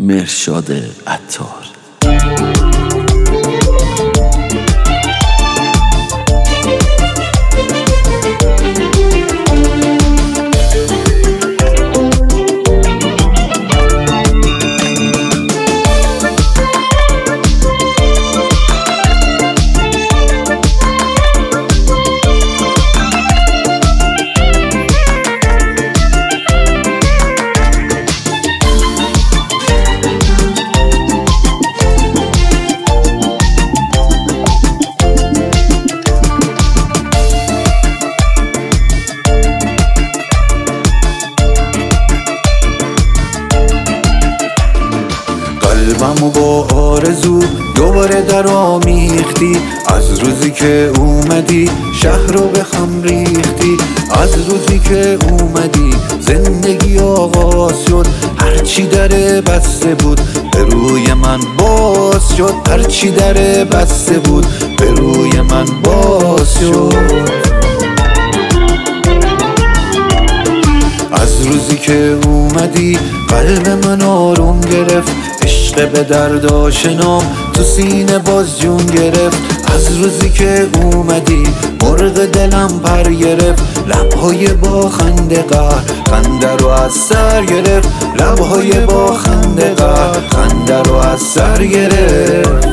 مرشاد عطار. قلبمو با آرزو دوباره در آمیختی، از روزی که اومدی شهر رو به خم ریختی. از روزی که اومدی زندگی آغاز شد، هرچی در بسته بود به روی من باز شد. هرچی در بسته بود به روی من باز شد. از روزی که اومدی قلب من آروم گرفت، عشق به درد آشنام تو سینه باز جون گرفت. از روزی که اومدی مرغ دلم پر گرفت، لبهای با خنده قهر خنده رو از سر گرفت. لبهای با خنده قهر خنده رو از سر گرفت.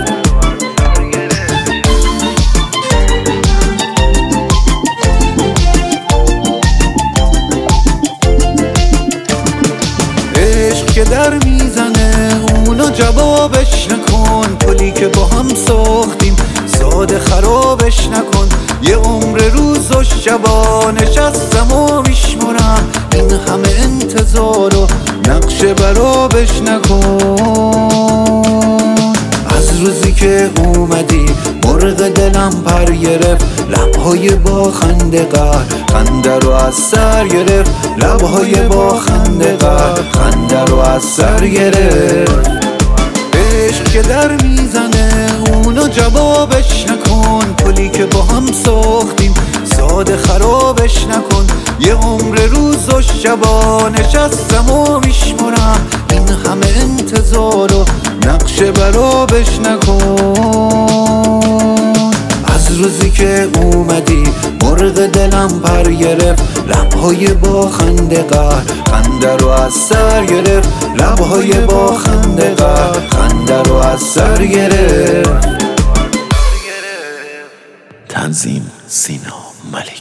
عشق که در میزنه اونو جوابش نکن، پلی که با هم ساختیم ساده خرابش نکن. یه عمر روز و شبا نشستم و میشمرم، این همه انتظار و نقش برابش نکن. از روزی که اومدی مرغ دلم پر گرفت، لبهای با خنده قهر خنده رو از سر گرفت. لبهای با خنده قهر خنده رو از سر گرفت. عشق که در میزنه اونو جوابش نکن، پلی که با هم ساختیم ساده خرابش نکن. یه عمر روز و شبا نشستم و میشمرم، این همه انتظار و نقش برابش نکن. از روزی که اومدی مرغ دلم پر گرفت، لبهای با خنده قهر خنده رو از سر گرفت. لبهای با خنده قهر خنده رو از سر گرفت. تنظیم سینا ملک.